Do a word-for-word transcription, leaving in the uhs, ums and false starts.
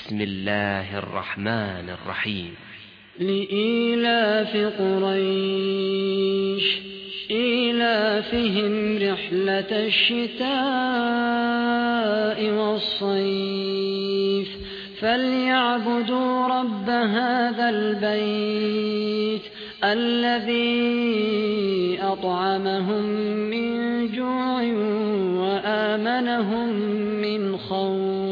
بسم الله الرحمن الرحيم. لإيلاف قريش إيلافهم رحلة الشتاء والصيف فليعبدوا رب هذا البيت الذي أطعمهم من جوع وآمنهم من خوف.